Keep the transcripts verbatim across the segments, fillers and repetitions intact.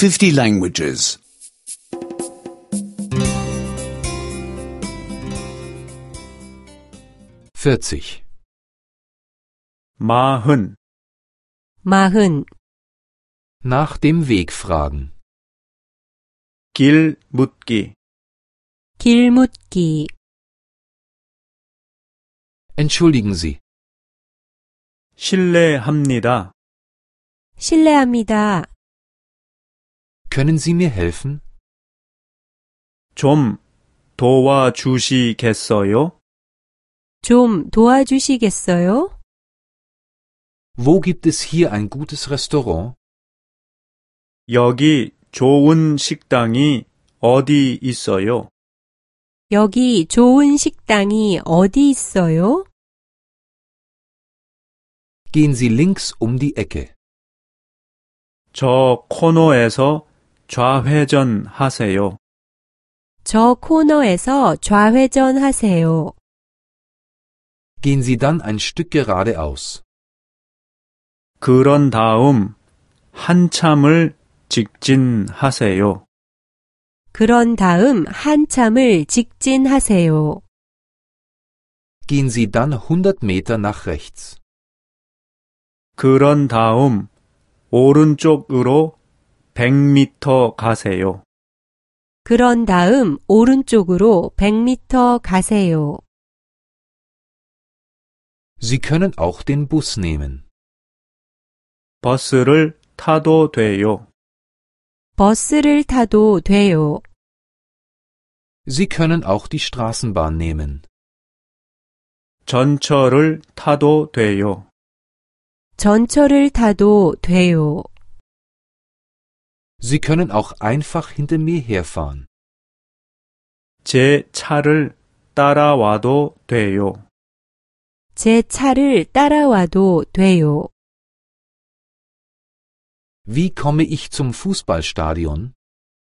fifty languages. vierzig. 마흔, 마흔, Nach dem Weg fragen. 길 묻기, 길 묻기. Entschuldigen Sie, 실례합니다. 실례합니다. können Sie mir helfen? 좀 도와주시겠어요? 좀 도와주시겠어요? Wo gibt es hier ein gutes Restaurant? 여기 좋은 식당이 어디 있어요? 여기 좋은 식당이 어디 있어요? Gehen Sie links um die Ecke. 저 코너에서 좌회전하세요. 저 코너에서 좌회전하세요. Gehen Sie dann ein Stück geradeaus. 그런 다음 한참을 직진하세요. 그런 다음 한참을 직진하세요. Gehen Sie dann hundert Meter nach rechts. 그런 다음 오른쪽으로 백 미터 가세요. 그런 다음 오른쪽으로 백 미터 가세요. Sie können auch den Bus nehmen. 버스를 타도 돼요. 버스를 타도 돼요. Sie können auch die Straßenbahn nehmen. 전철을 타도 돼요. 전철을 타도 돼요. Sie können auch einfach hinter mir herfahren. 제 차를 따라와도 돼요. 제 차를 따라와도 돼요. Wie komme ich zum Fußballstadion?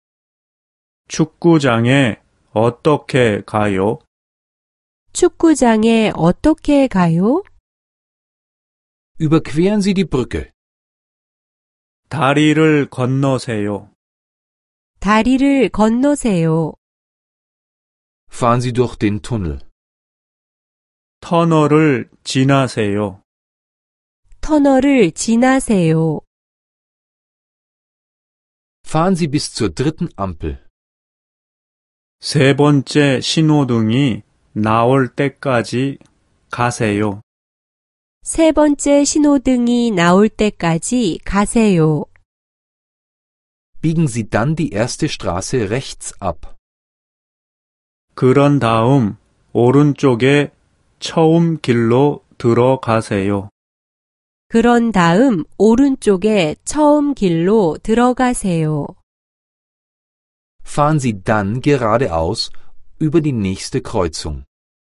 축구장에 어떻게 가요? 축구장에 어떻게 가요? Überqueren Sie die Brücke. 다리를 건너세요. 다리를 건너세요. Fahren Sie durch den Tunnel. 터널을 지나세요. 터널을 지나세요. Fahren Sie bis zur dritten Ampel. 세 번째 신호등이 나올 때까지 가세요. 세 번째 신호등이 나올 때까지 가세요. Biegen Sie dann die erste Straße rechts ab. 그런 다음 오른쪽에 처음 길로 들어가세요. 그런 다음 오른쪽에 처음 길로 들어가세요. Fahren Sie dann geradeaus über die nächste Kreuzung.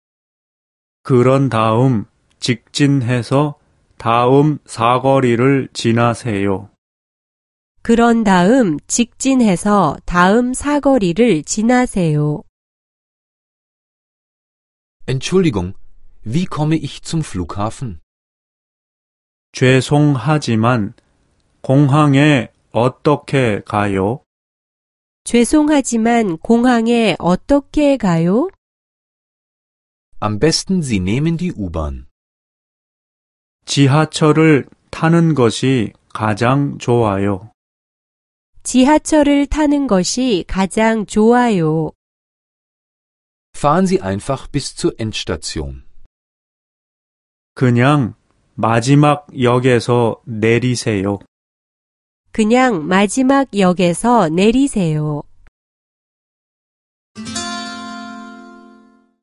그런 다음 직진해서 다음 사거리를 지나세요. 그런 다음 직진해서 다음 사거리를 지나세요. Entschuldigung, wie komme ich zum Flughafen? 죄송하지만 공항에 어떻게 가요? 죄송하지만 공항에 어떻게 가요? Am besten Sie nehmen die U-Bahn. 지하철을 타는 것이 가장 좋아요. 지하철을 타는 것이 가장 좋아요. Fahren Sie einfach bis zur Endstation. 그냥 마지막 역에서 내리세요. 그냥 마지막 역에서 내리세요.